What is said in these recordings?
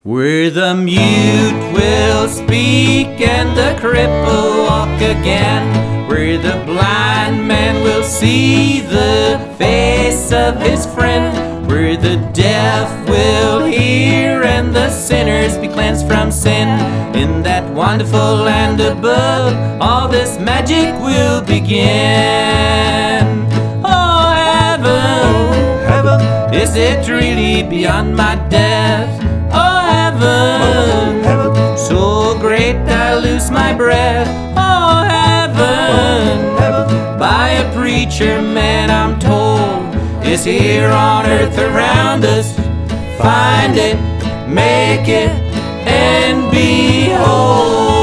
Where the mute will speak and the cripple walk again, where the blind man will see the face of his friend, where the deaf will hear and the sinners be cleansed from sin. In that wonderful land above, all this magic will begin. Oh, heaven, is it really beyond my death? Oh, heaven, so great I lose my breath. Oh, heaven, by a preacher man I'm told, is here on earth around us. Find it, make it, and behold.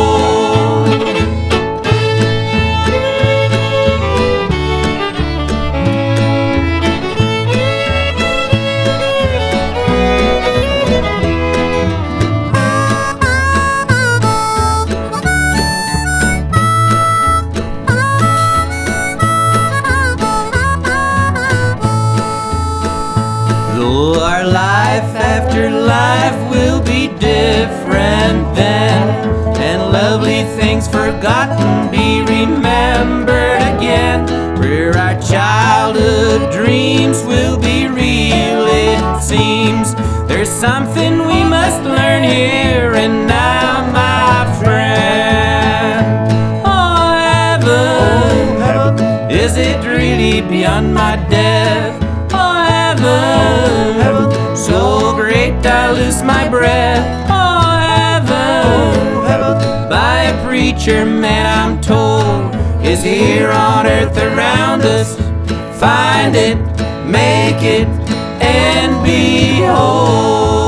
Though our life after life will be different then, and lovely things forgotten be remembered again, where our childhood dreams will be real, it seems there's something we must learn here and now, my friend. Oh, heaven, is it really beyond my death? Oh, heaven, so great I lose my breath. Oh, heaven, by a preacher man I'm told, is here on earth around us. Find it, make it, and behold.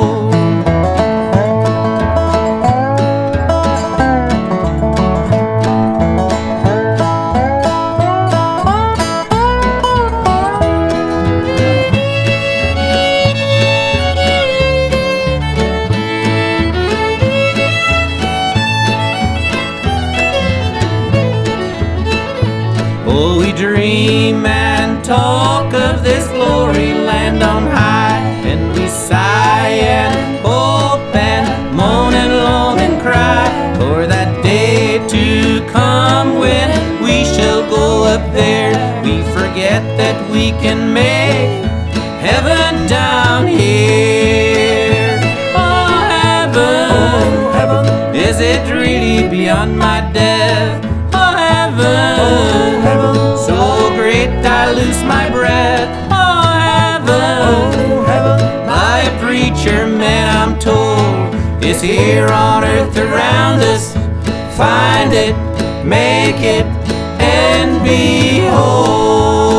Oh, we dream and talk of this glory land on high, and we sigh and hope and moan and long and cry for that day to come when we shall go up there. We forget that we can make heaven down here. Oh, heaven, is it really beyond my death? Oh, heaven, so great I lose my breath. Oh, heaven, by a preacher man I'm told, is here on earth around us. Find it, make it, and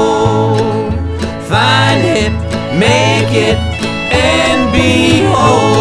behold. Find it, make it, and behold.